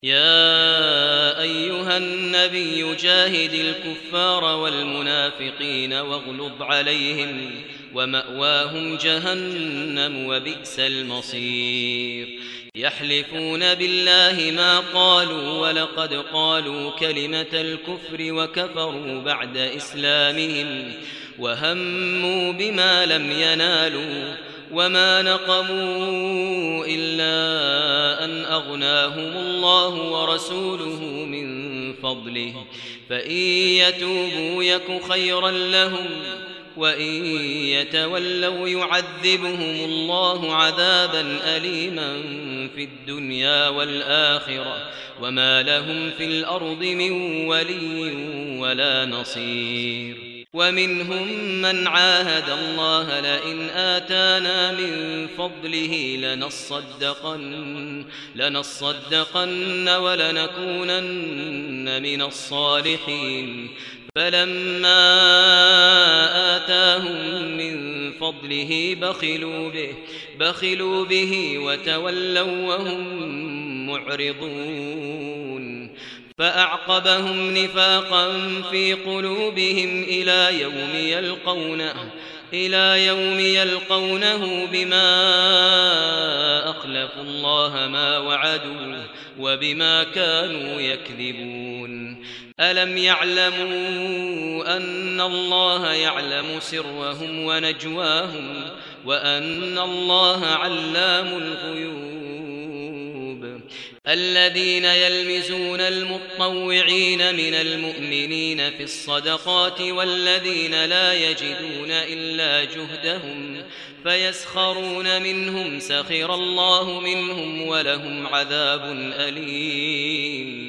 يا أيها النبي جاهد الكفار والمنافقين واغلظ عليهم ومأواهم جهنم وبئس المصير يحلفون بالله ما قالوا ولقد قالوا كلمة الكفر وكفروا بعد إسلامهم وهموا بما لم ينالوا وما نقموا إلا أن أغناهم الله ورسوله من فضله فإن يتوبوا يك خيرا لهم وإن يتولوا يعذبهم الله عذابا أليما في الدنيا والآخرة وما لهم في الأرض من ولي ولا نصير ومنهم من عاهد الله لئن آتانا من فضله لنصدقن ولنكونن من الصالحين فلما آتاهم من فضله بخلوا به وتولوا وهم معرضون فأعقبهم نفاقا في قلوبهم إلى يوم يلقونه بما أخلفوا الله ما وعدوا وبما كانوا يكذبون ألم يعلموا أن الله يعلم سرهم ونجواهم وأن الله علام الغيوب الذين يلمزون المطوعين من المؤمنين في الصدقات والذين لا يجدون إلا جهدهم فيسخرون منهم سخر الله منهم ولهم عذاب أليم